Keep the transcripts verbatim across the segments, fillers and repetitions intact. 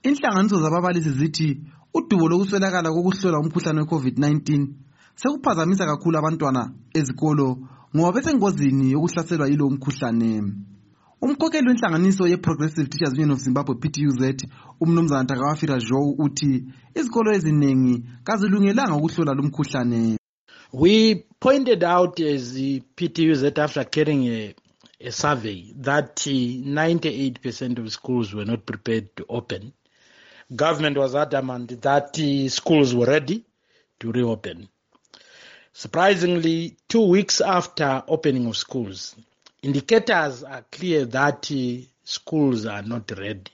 Inhlanganiso zababalisi zithi udubo lokuswelakala kokuhlola umkhuhlane we-COVID nineteen sekuphazamisa kakhulu abantwana ezikolo ngoba besengozini yokuhlaselwa yilo umkhuhlane. Umkhokheli wenhlanganiso ye-Progressive Teachers Union of Zimbabwe P T U Z umnumzana Takawafira Joe uthi izikolo eziningi kazilungelanga ukuhlola lo mkhuhlane. We pointed out as the P T U Z after carrying a, a survey that ninety-eight percent of schools were not prepared to open. Government was adamant that uh, schools were ready to reopen. Surprisingly, two weeks after opening of schools, indicators are clear that uh, schools are not ready.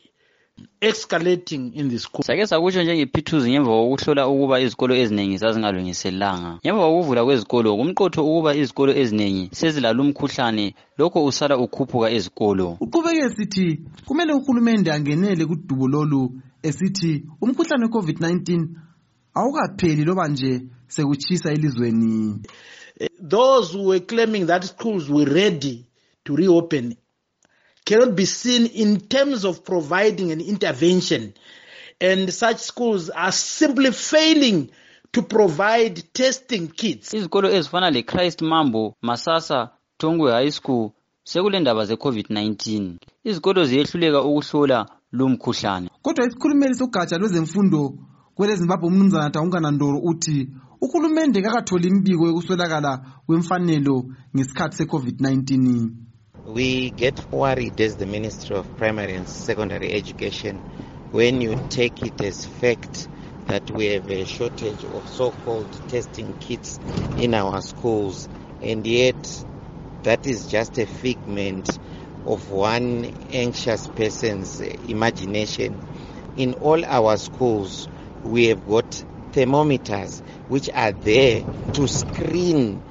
Escalating in the school. Sake sakusho njengepithuzi ngemva kokuhlola ukuba izikolo eziningi zazingalungiselanga. Ngemva kokuvula kwezikolo kumqotho ukuba izikolo eziningi sezilala umkhuhlane lokho usala ukhuphuka ezikolo. Uqhubeke sithi kumele uhulumende angenele kudubo lolu esithi umkhuhlane we-COVID nineteen awukapheli loba nje sekuchisa elizweni. Those who were claiming that schools were ready to reopen cannot be seen in terms of providing an intervention, and such schools are simply failing to provide testing kits. Izikolo ezifana le Christ Mambo, Masasa, Tongwe High School sekule ndaba ze-COVID nineteen. Izikolo ziyehluleka ukuhlola lo mkhuhlane. Kodwa isikhulumeli sogatsha lwezemfundo kwele Zimbabwe umnumzana Taungana Ndoro uthi uhulumende kakatholi imbiko yokuswelakala kwemfanelo ngesikhathi se-COVID nineteen. We get worried as the Ministry of Primary and Secondary Education when you take it as fact that we have a shortage of so-called testing kits in our schools, and yet that is just a figment of one anxious person's imagination. In all our schools, we have got thermometers which are there to screen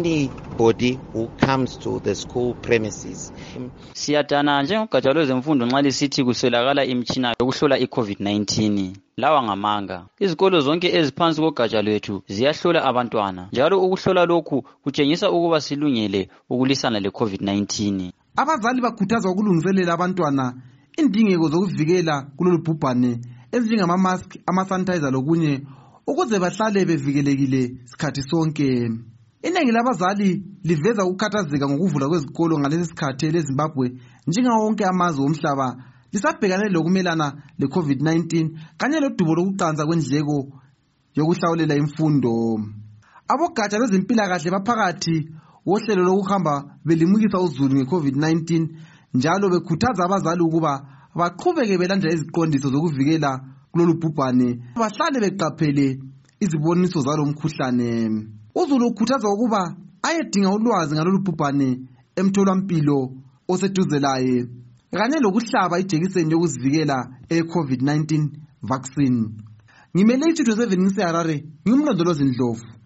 anybody who comes to the school premises. Siyatana njengogatsha lwezemfundo nxa lisithi kuswelakala imitshina yokuhlola i-COVID nineteen. Lawa ngamanga. Izikolo zonke eziphansi kogatsha lwethu ziyahlola abantwana. Njalo ukuhlola lokhu kutshengisa ukuba silungele ukulisana le-COVID nineteen. Abazali bakhuthazwa ukulungiselela abantwana indingeko zokuvikela kulolu bhubhane ezinjengama-mask, ama-sanitizer lokunye ukuze bahlale bevikelekile sikhathi sonke. Iningi labazali liveza ukukhathazeka ngokuvula kwezikolo ngalesi sikhathi leZimbabwe njengawo wonke amazwe omhlaba lisabhekane lokumelana le-COVID nineteen kanye lodubo lokuqansa kwendleko yokuhlawulela imfundo. Abogatsha lwezempilakahle baphakathi wohlelo lokuhamba belimukisa uzulu nge-COVID nineteen njalo bekhuthaza abazali ukuba baqhubeke belandela iziqondiso zokuvikela kulolu bhubhane bahlale beqaphele iziboniso zalo mkhuhlane. Uzulu ukhuthaza ukuba ayedinga ulwazi ngalolu bhubhane emtholampilo oseduze laye kanye lokuhlaba ijekiseni yokuzivikela e-COVID nineteen vaccine. Ngimele iStudio seven ngiseHarare ngimlondolozi Ndlovu.